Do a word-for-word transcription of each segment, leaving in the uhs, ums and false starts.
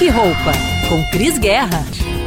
Que Roupa, com Cris Guerra.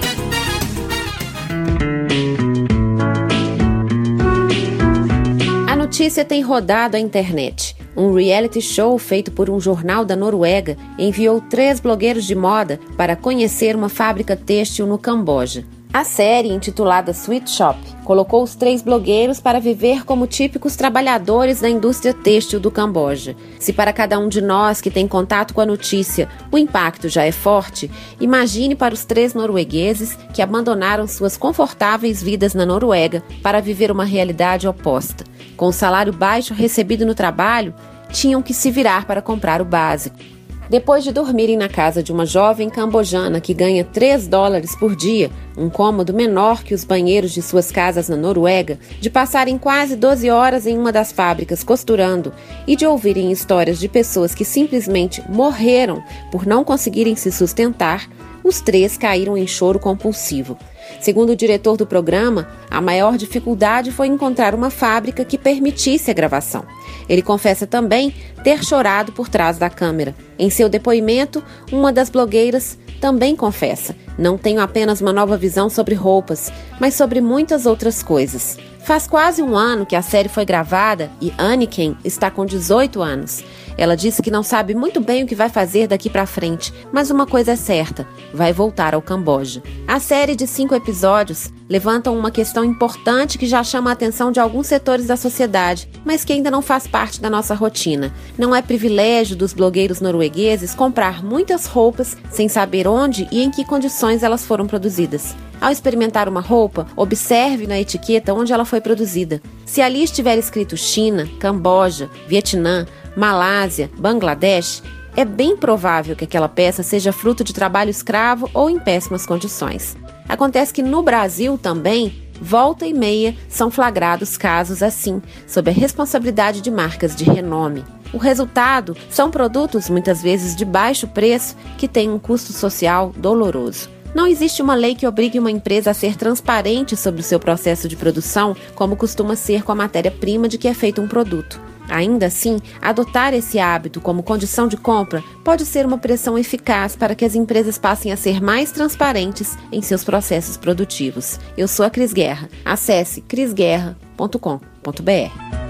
A notícia tem rodado a internet. Um reality show feito por um jornal da Noruega enviou três blogueiros de moda para conhecer uma fábrica têxtil no Camboja. A série, intitulada Sweet Shop, colocou os três blogueiros para viver como típicos trabalhadores da indústria têxtil do Camboja. Se para cada um de nós que tem contato com a notícia o impacto já é forte, imagine para os três noruegueses que abandonaram suas confortáveis vidas na Noruega para viver uma realidade oposta. Com o salário baixo recebido no trabalho, tinham que se virar para comprar o básico. Depois de dormirem na casa de uma jovem cambojana que ganha três dólares por dia, um cômodo menor que os banheiros de suas casas na Noruega, de passarem quase doze horas em uma das fábricas costurando e de ouvirem histórias de pessoas que simplesmente morreram por não conseguirem se sustentar, os três caíram em choro compulsivo. Segundo o diretor do programa, a maior dificuldade foi encontrar uma fábrica que permitisse a gravação. Ele confessa também ter chorado por trás da câmera. Em seu depoimento, uma das blogueiras também confessa: não tenho apenas uma nova visão sobre roupas, mas sobre muitas outras coisas. Faz quase um ano que a série foi gravada e Anniken está com dezoito anos. Ela disse que não sabe muito bem o que vai fazer daqui para frente, mas uma coisa é certa: vai voltar ao Camboja. A série de cinco episódios levanta uma questão importante que já chama a atenção de alguns setores da sociedade, mas que ainda não faz parte da nossa rotina. Não é privilégio dos blogueiros noruegueses comprar muitas roupas sem saber onde e em que condições elas foram produzidas. Ao experimentar uma roupa, observe na etiqueta onde ela foi produzida. Se ali estiver escrito China, Camboja, Vietnã, Malásia, Bangladesh, é bem provável que aquela peça seja fruto de trabalho escravo ou em péssimas condições. Acontece que no Brasil também, volta e meia, são flagrados casos assim, sob a responsabilidade de marcas de renome. O resultado são produtos muitas vezes de baixo preço que têm um custo social doloroso. Não existe uma lei que obrigue uma empresa a ser transparente sobre o seu processo de produção, como costuma ser com a matéria-prima de que é feito um produto. Ainda assim, adotar esse hábito como condição de compra pode ser uma pressão eficaz para que as empresas passem a ser mais transparentes em seus processos produtivos. Eu sou a Cris Guerra. Acesse cris guerra ponto com ponto b r.